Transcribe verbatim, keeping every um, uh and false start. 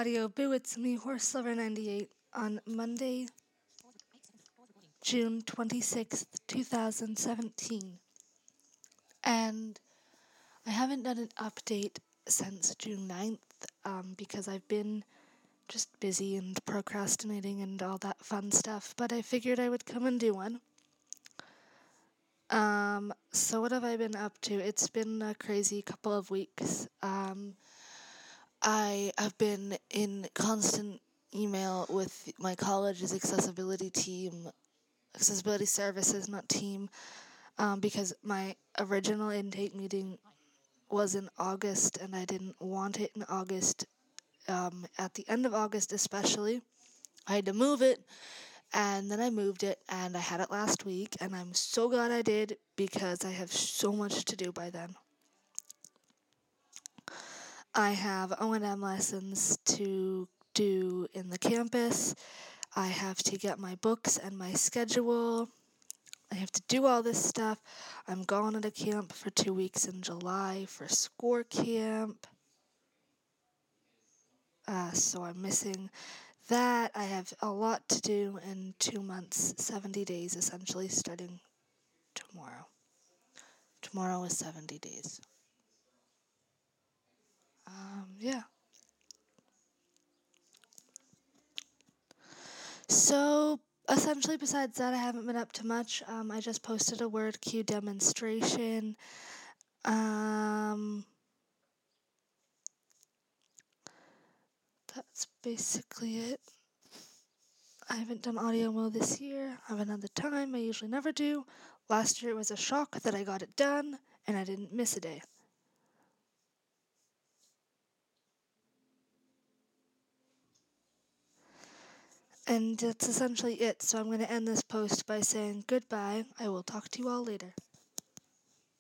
Audio Boo, it's me, Horse Lover ninety-eight, on Monday, June twenty-sixth, two thousand seventeen. And I haven't done an update since June ninth, um, because I've been just busy and procrastinating and all that fun stuff, but I figured I would come and do one. Um, so what have I been up to? It's been a crazy couple of weeks. Um, I have been in constant email with my college's accessibility team, accessibility services, not team, um, because my original intake meeting was in August and I didn't want it in August. Um, at the end of August especially, I had to move it, and then I moved it, and I had it last week, and I'm so glad I did because I have so much to do by then. I have O and M lessons to do in the campus. I have to get my books and my schedule. I have to do all this stuff. I'm going to camp for two weeks in July for SCORE camp. Uh, so I'm missing that. I have a lot to do in two months, seventy days essentially, starting tomorrow. Tomorrow is seventy days. Um, yeah. So, essentially, besides that, I haven't been up to much. Um, I just posted a word queue demonstration. Um, that's basically it. I haven't done audio mo this year. I haven't had the time. I usually never do. Last year it was a shock that I got it done, and I didn't miss a day. And that's essentially it. So I'm going to end this post by saying goodbye. I will talk to you all later.